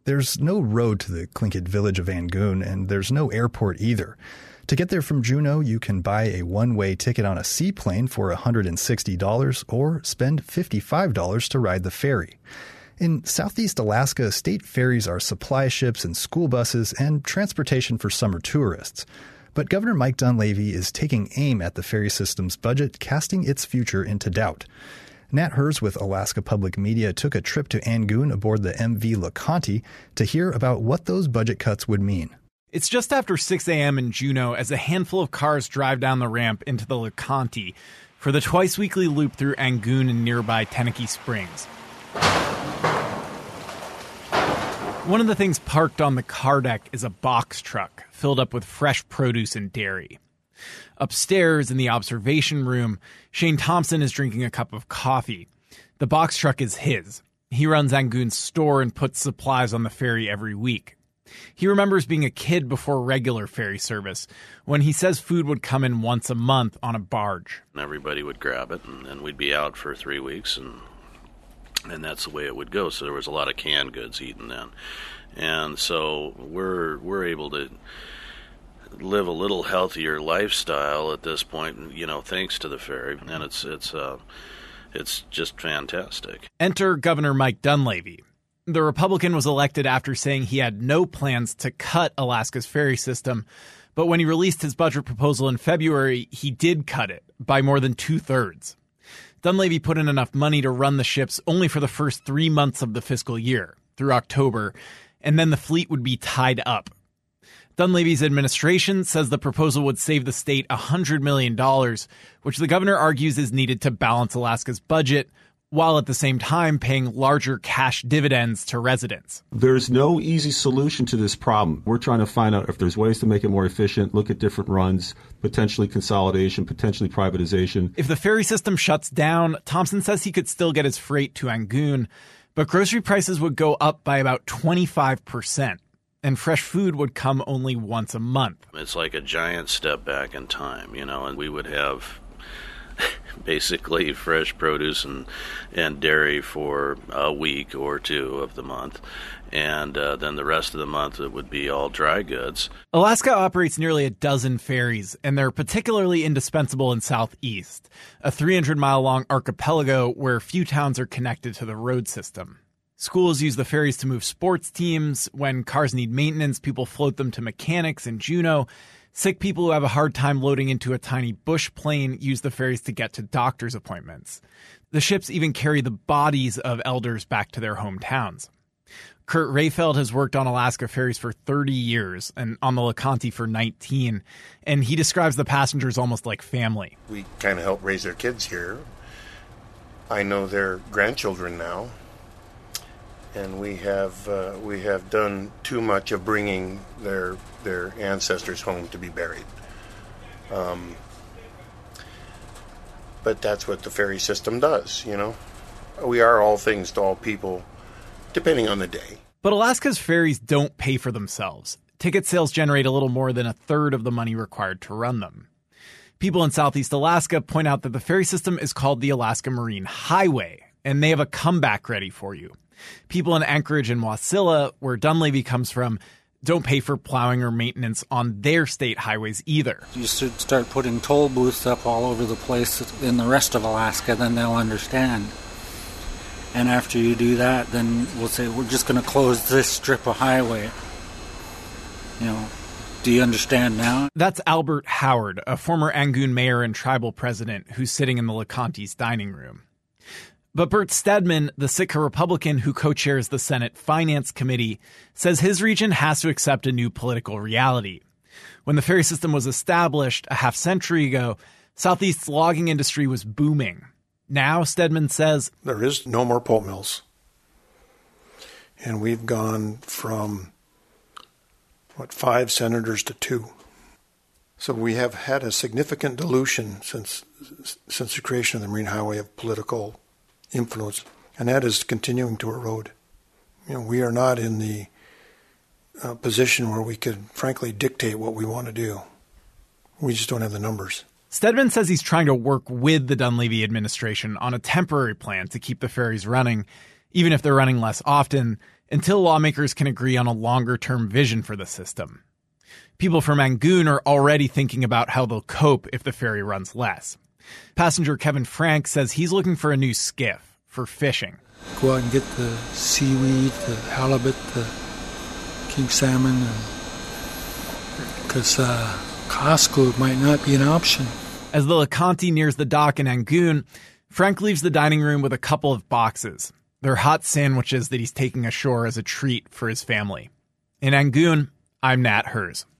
There's no road to the Tlingit village of Angoon, and there's no airport either. To get there from Juneau, you can buy a one-way ticket on a seaplane for $160 or spend $55 to ride the ferry. In Southeast Alaska, state ferries are supply ships and school buses and transportation for summer tourists. But Governor Mike Dunleavy is taking aim at the ferry system's budget, casting its future into doubt. Nat Hers with Alaska Public Media took a trip to Angoon aboard the MV LeConte to hear about what those budget cuts would mean. It's just after 6 a.m. in Juneau as a handful of cars drive down the ramp into the LeConte for the twice-weekly loop through Angoon and nearby Tenakee Springs. One of the things parked on the car deck is a box truck filled up with fresh produce and dairy. Upstairs in the observation room, Shane Thompson is drinking a cup of coffee. The box truck is his. He runs Angoon's store and puts supplies on the ferry every week. He remembers being a kid before regular ferry service, when he says food would come in once a month on a barge. Everybody would grab it, and then we'd be out for 3 weeks, and that's the way it would go. So there was a lot of canned goods eaten then. And so we're able to live a little healthier lifestyle at this point, thanks to the ferry, and it's just fantastic. Enter Governor Mike Dunleavy. The Republican was elected after saying he had no plans to cut Alaska's ferry system, but when he released his budget proposal in February, he did cut it by more than 2/3. Dunleavy put in enough money to run the ships only for the first 3 months of the fiscal year, through October, and then the fleet would be tied up. Dunleavy's administration says the proposal would save the state $100 million, which the governor argues is needed to balance Alaska's budget, while at the same time paying larger cash dividends to residents. There's no easy solution to this problem. We're trying to find out if there's ways to make it more efficient, look at different runs, potentially consolidation, potentially privatization. If the ferry system shuts down, Thompson says he could still get his freight to Angoon, but grocery prices would go up by about 25%, and fresh food would come only once a month. It's like a giant step back in time, and we would have basically fresh produce and dairy for a week or two of the month, and then the rest of the month it would be all dry goods. Alaska operates nearly a dozen ferries, and they're particularly indispensable in Southeast, a 300-mile-long archipelago where few towns are connected to the road system. Schools use the ferries to move sports teams. When cars need maintenance, people float them to mechanics in Juneau. Sick people who have a hard time loading into a tiny bush plane use the ferries to get to doctor's appointments. The ships even carry the bodies of elders back to their hometowns. Kurt Rayfeld has worked on Alaska ferries for 30 years and on the LeConte for 19, and he describes the passengers almost like family. We kind of help raise their kids here. I know their grandchildren now, and we have done too much of bringing their ancestors home to be buried. But that's what the ferry system does, We are all things to all people, depending on the day. But Alaska's ferries don't pay for themselves. Ticket sales generate a little more than 1/3 of the money required to run them. People in Southeast Alaska point out that the ferry system is called the Alaska Marine Highway, and they have a comeback ready for you. People in Anchorage and Wasilla, where Dunleavy comes from, don't pay for plowing or maintenance on their state highways either. You should start putting toll booths up all over the place in the rest of Alaska, then they'll understand. And after you do that, then we'll say, we're just going to close this strip of highway. Do you understand now? That's Albert Howard, a former Angoon mayor and tribal president who's sitting in the LeConte's dining room. But Bert Stedman, the Sitka Republican who co-chairs the Senate Finance Committee, says his region has to accept a new political reality. When the ferry system was established a half-century ago, Southeast's logging industry was booming. Now, Stedman says, there is no more pulp mills. And we've gone from, 5 senators to 2. So we have had a significant dilution since the creation of the Marine Highway of political influence, and that is continuing to erode. We are not in the position where we could, frankly, dictate what we want to do. We just don't have the numbers. Stedman says he's trying to work with the Dunleavy administration on a temporary plan to keep the ferries running, even if they're running less often, until lawmakers can agree on a longer-term vision for the system. People from Angoon are already thinking about how they'll cope if the ferry runs less. Passenger Kevin Frank says he's looking for a new skiff for fishing. Go out and get the seaweed, the halibut, the king salmon, because Costco might not be an option. As the LeConte nears the dock in Angoon, Frank leaves the dining room with a couple of boxes. They're hot sandwiches that he's taking ashore as a treat for his family. In Angoon, I'm Nat Hers.